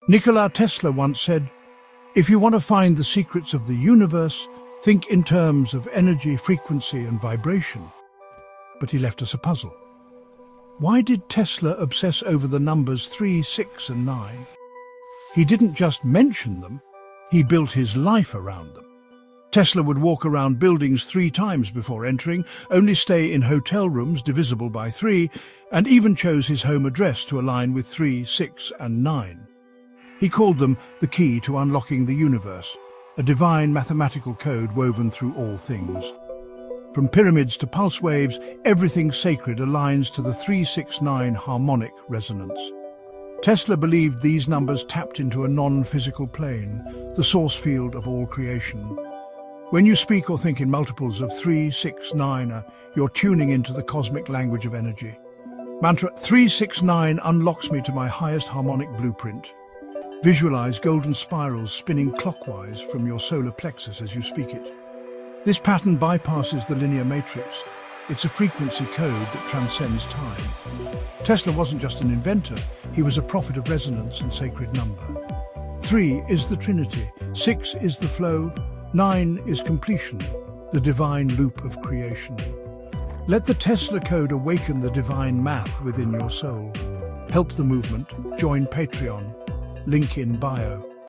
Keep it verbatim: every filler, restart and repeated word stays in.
Nikola Tesla once said, "If you want to find the secrets of the universe, think in terms of energy, frequency, and vibration." But he left us a puzzle. Why did Tesla obsess over the numbers three, six, and nine? He didn't just mention them, he built his life around them. Tesla would walk around buildings three times before entering, only stay in hotel rooms divisible by three, and even chose his home address to align with three, six, and nine. He called them the key to unlocking the universe, a divine mathematical code woven through all things. From pyramids to pulse waves, everything sacred aligns to the three six nine harmonic resonance. Tesla believed these numbers tapped into a non-physical plane, the source field of all creation. When you speak or think in multiples of three six nine, you're tuning into the cosmic language of energy. Mantra three six nine unlocks me to my highest harmonic blueprint. Visualize golden spirals spinning clockwise from your solar plexus as you speak it. This pattern bypasses the linear matrix. It's a frequency code that transcends time. Tesla wasn't just an inventor, he was a prophet of resonance and sacred number. Three is the Trinity, six is the flow, nine is completion, the divine loop of creation. Let the Tesla code awaken the divine math within your soul. Help the movement, join Patreon, link in bio.